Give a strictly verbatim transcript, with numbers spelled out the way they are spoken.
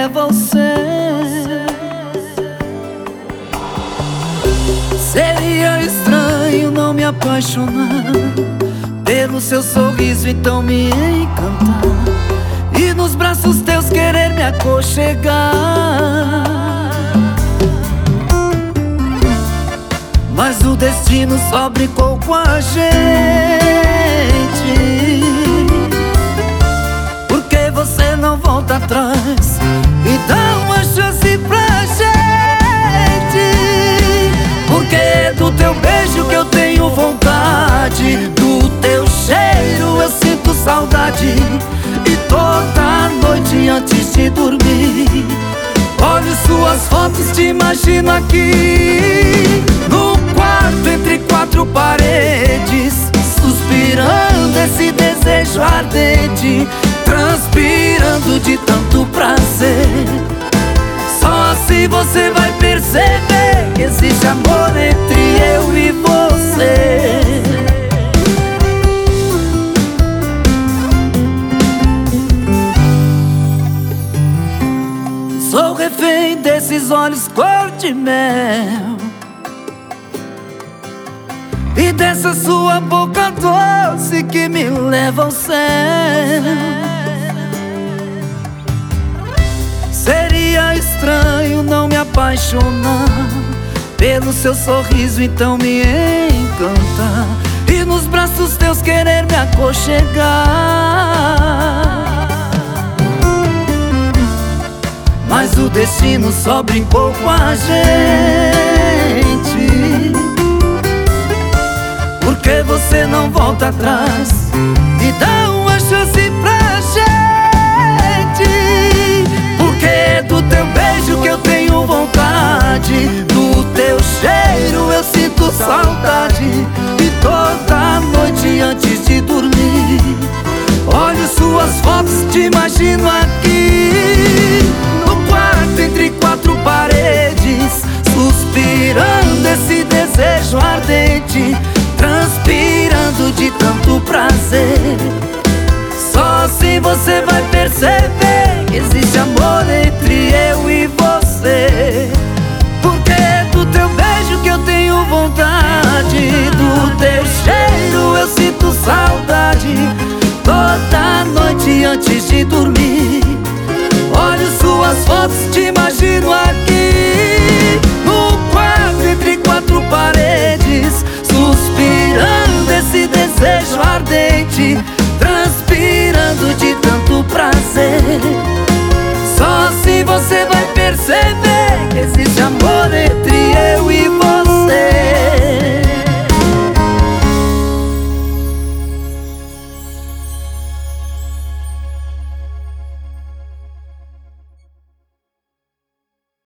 leva ao céu. Seria estranho não me apaixonar pelo seu sorriso, então me encantar e nos braços teus querer me aconchegar. Mas o destino só brincou com a gente, porque você não volta atrás e dá uma chance pra gente. Porque é do teu beijo que eu tenho vontade, do teu cheiro eu sinto saudade. E toda noite antes de dormir olho suas fotos, te imagino aqui no quarto entre quatro paredes, suspirando esse desejo ardente, transpirando de tanto prazer. Só assim você vai perceber que existe amor entre eu e você. Sou refém desses olhos cor de mel e dessa sua boca doce que me leva ao céu. Seria estranho não me apaixonar pelo seu sorriso, então me encantar e nos braços teus querer me aconchegar. Mas o destino só brincou com a gente, porque você não volta atrás e dá uma chance pra gente. Porque é do teu beijo que eu tenho vontade, do teu cheiro eu sinto saudade. E toda